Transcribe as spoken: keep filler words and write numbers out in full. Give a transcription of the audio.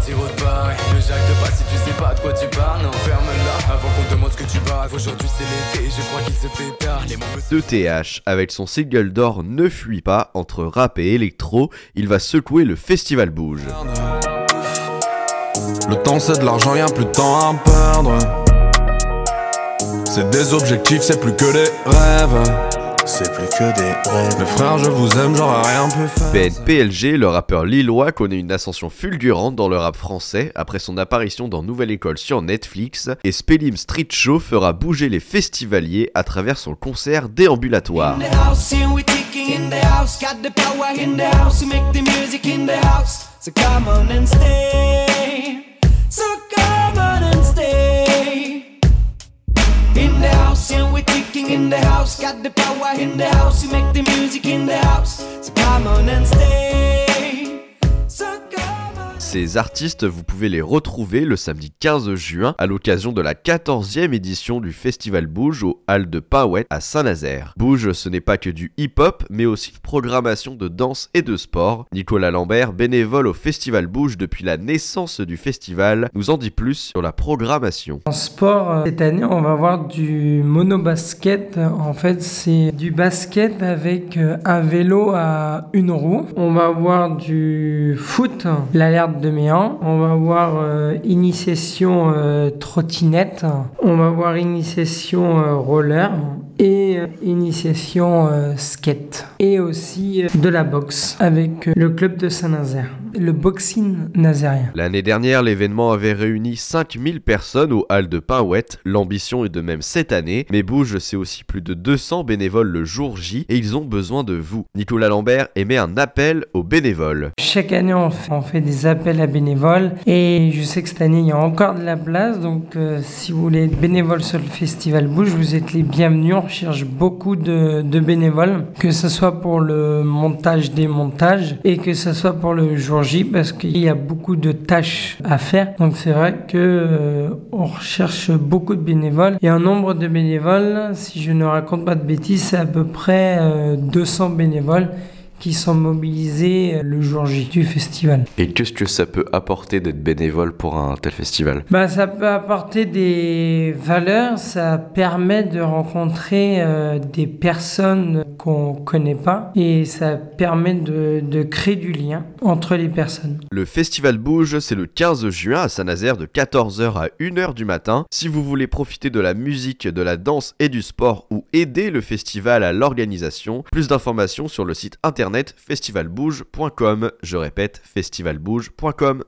partir autre part. Ne jacte pas si tu sais pas de quoi tu parles. Non, ferme-la avant qu'on te demande ce que tu baves. Aujourd'hui c'est l'été, je crois qu'il se fait tard. Les mots me... E T H, avec son single d'or Ne fuis pas, entre rap et électro, il va secouer le Festival Bouge. Le temps c'est de l'argent, y'a plus de temps à perdre. C'est des objectifs, c'est plus que des rêves. C'est plus que des rêves. Mes frères, je vous aime, j'aurais rien pu faire. P N P L G, le rappeur lillois, connaît une ascension fulgurante dans le rap français après son apparition dans Nouvelle École sur Netflix, et Spellim Street Show fera bouger les festivaliers à travers son concert déambulatoire. In the house, got the power in the house, you make the music in the house, so come on and stay, so come on. Ces artistes, vous pouvez les retrouver le samedi quinze juin à l'occasion de la quatorzième édition du Festival Bouge aux Halles de Paouette à Saint-Nazaire. Bouge, ce n'est pas que du hip-hop, mais aussi une programmation de danse et de sport. Nicolas Lambert, bénévole au Festival Bouge depuis la naissance du festival, nous en dit plus sur la programmation. En sport, cette année, on va voir du monobasket. En fait, c'est du basket avec un vélo à une roue. On va voir du foot, l'alerte de Méan. On va voir euh, initiation euh, trottinette. On va voir initiation euh, roller et euh, initiation euh, skate. Et aussi euh, de la boxe avec euh, le club de Saint-Nazaire. Le boxing nazérien. L'année dernière, l'événement avait réuni cinq mille personnes aux Halles de Paouette. L'ambition est de même cette année, mais Bouge, c'est aussi plus de deux cents bénévoles le jour J et ils ont besoin de vous. Nicolas Lambert émet un appel aux bénévoles. Chaque année, on fait, on fait des appels à bénévoles et je sais que cette année, il y a encore de la place. Donc, euh, si vous voulez être bénévole sur le Festival Bouge, vous êtes les bienvenus. On recherche beaucoup de, de bénévoles, que ce soit pour le montage des montages et que ce soit pour le jour J, parce qu'il y a beaucoup de tâches à faire. Donc c'est vrai que euh, on recherche beaucoup de bénévoles et un nombre de bénévoles, si je ne raconte pas de bêtises, c'est à peu près euh, deux cents bénévoles qui sont mobilisés le jour J du festival. Et qu'est-ce que ça peut apporter d'être bénévole pour un tel festival ? Bah, ça peut apporter des valeurs, ça permet de rencontrer euh, des personnes qu'on connaît pas et ça permet de, de créer du lien entre les personnes. Le Festival Bouge, c'est le quinze juin à Saint-Nazaire de quatorze heures à une heure du matin. Si vous voulez profiter de la musique, de la danse et du sport ou aider le festival à l'organisation, plus d'informations sur le site internet festival bouge point com. Je répète, festival bouge point com.